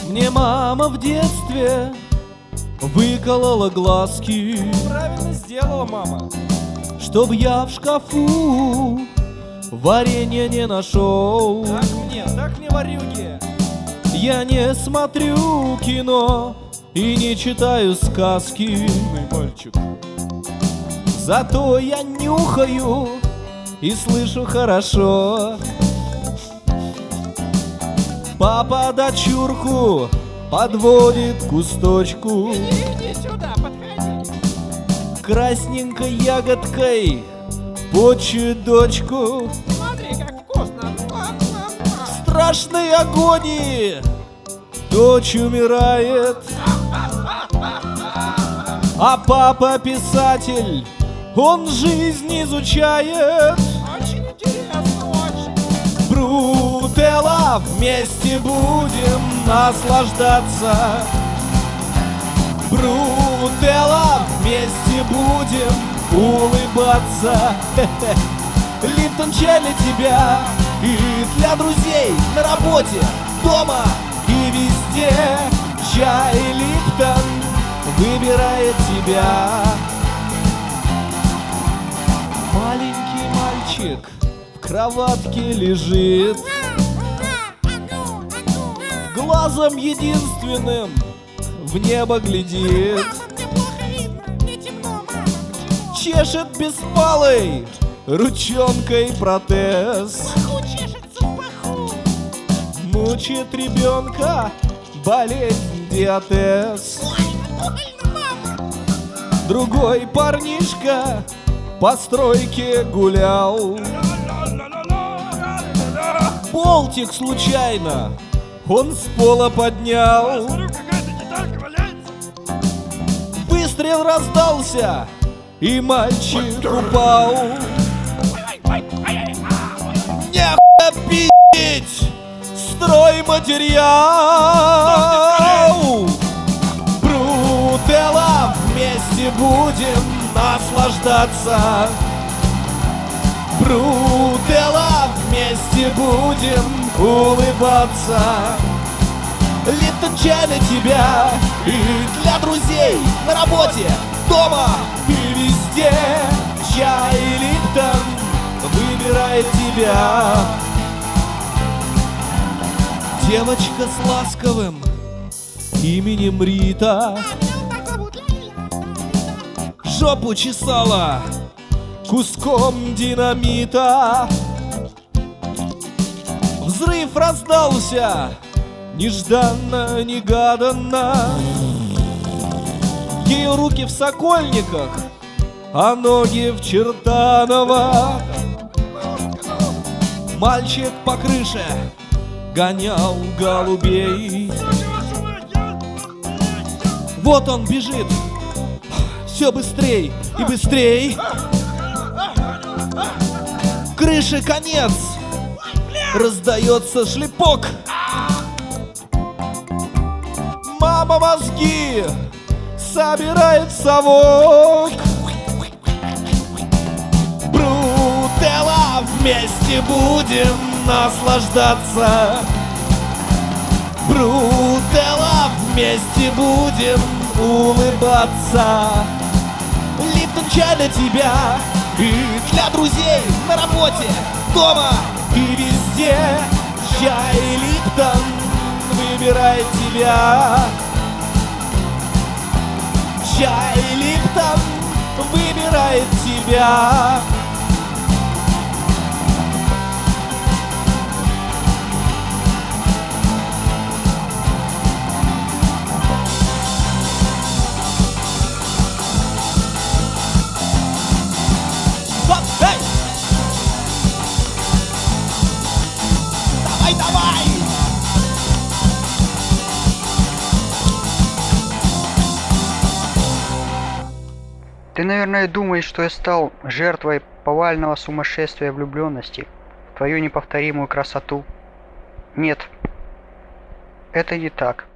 Мне мама в детстве выколола глазки. Правильно сделала мама. Чтоб я в шкафу варенья не нашел. Так мне варюги. Я не смотрю кино и не читаю сказки. Умный мальчик. Зато я нюхаю и слышу хорошо. Папа дочурку подводит к кусточку. Иди сюда, подходи. Красненькой ягодкой почует дочку. Смотри, как вкусно. В страшной агонии дочь умирает. А папа писатель, он жизнь изучает. Очень интересно, очень. Брутелла, вместе будем наслаждаться. Брутелла, вместе будем улыбаться. Липтон чай для тебя и для друзей на работе, дома и везде. Чай Липтон выбирает тебя. Маленький мальчик в кроватке лежит, глазом единственным в небо глядит. Чешет беспалой ручонкой протез. Мучает ребенка болезнь диатез. Другой парнишка по стройке гулял. Болтик случайно он с пола поднял. Выстрел раздался, и мальчик упал. Нехуя пи***ть стройматериал. Брутелла, вместе будем наслаждаться. Брутелла, вместе будем улыбаться. Липтон чай для тебя и для друзей на работе, дома и везде. Чай Липтон выбирает тебя. Девочка с ласковым именем Рита жопу чесала куском динамита. Взрыв раздался нежданно, негаданно. Ее руки в Сокольниках, а ноги в Чертаново. Мальчик по крыше гонял голубей. Вот он бежит, все быстрей и быстрей. Крыше конец, раздается шлепок. Мама мозги собирает в совок. Брутелла, вместе будем наслаждаться. Брутелла, вместе будем улыбаться. Липтон чай для тебя и для друзей на работе, дома и везде. Чай Липтон выбирает тебя. Чай Липтон выбирает тебя. Эй! Давай, давай! Ты, наверное, думаешь, что я стал жертвой повального сумасшествия влюбленности в твою неповторимую красоту. Нет, это не так.